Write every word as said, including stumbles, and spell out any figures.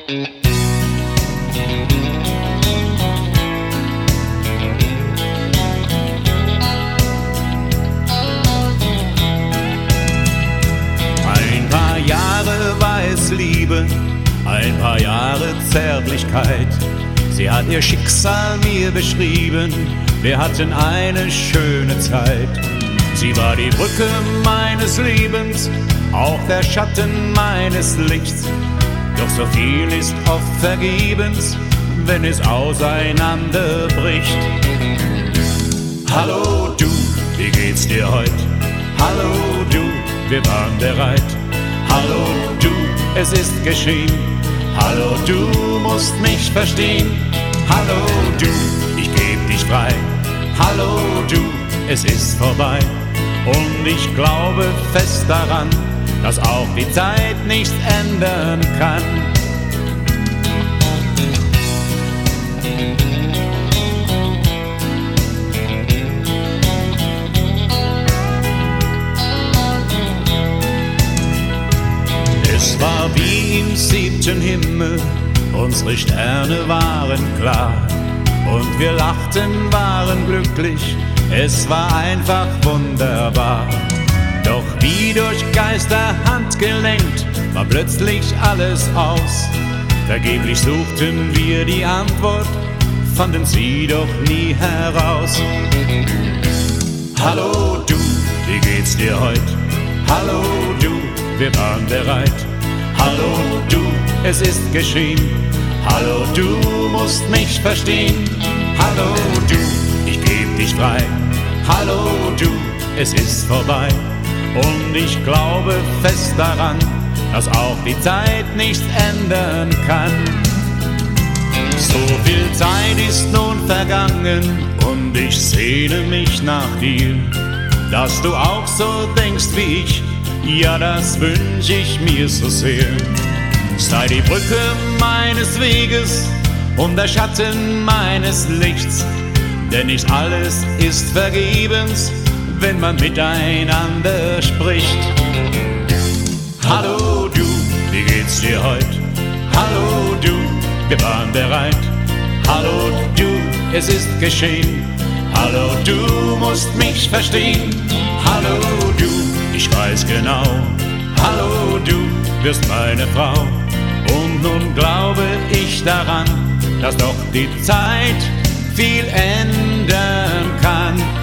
Ein paar Jahre war es Liebe, ein paar Jahre Zärtlichkeit. Sie hat ihr Schicksal mir beschrieben, wir hatten eine schöne Zeit. Sie war die Brücke meines Lebens, auch der Schatten meines Lichts. Doch so viel ist oft vergebens, wenn es auseinanderbricht. Hallo du, wie geht's dir heut? Hallo du, wir waren bereit. Hallo du, es ist geschehen. Hallo du, musst mich verstehen. Hallo du, ich geb dich frei. Hallo du, es ist vorbei. Und ich glaube fest daran, dass auch die Zeit nichts ändern kann. Es war wie im siebten Himmel, unsere Sterne waren klar. Und wir lachten, waren glücklich, es war einfach wunderbar. Doch wie durch Geisterhand gelenkt, war plötzlich alles aus. Vergeblich suchten wir die Antwort, fanden sie doch nie heraus. Hallo du, wie geht's dir heut? Hallo du, wir waren bereit. Hallo du, es ist geschehen. Hallo du, musst mich verstehen. Hallo du, ich geb dich frei. Hallo du, es ist vorbei. Und ich glaube fest daran, dass auch die Zeit nichts ändern kann. So viel Zeit ist nun vergangen und ich sehne mich nach dir. Dass du auch so denkst wie ich, ja, das wünsch ich mir so sehr. Sei die Brücke meines Weges und der Schatten meines Lichts. Denn nicht alles ist vergebens, wenn man miteinander spricht. Hallo du, wie geht's dir heut? Hallo du, wir waren bereit. Hallo du, es ist geschehen. Hallo du, musst mich verstehen. Hallo du, ich weiß genau. Hallo du, wirst meine Frau. Und nun glaube ich daran, dass doch die Zeit viel ändern kann.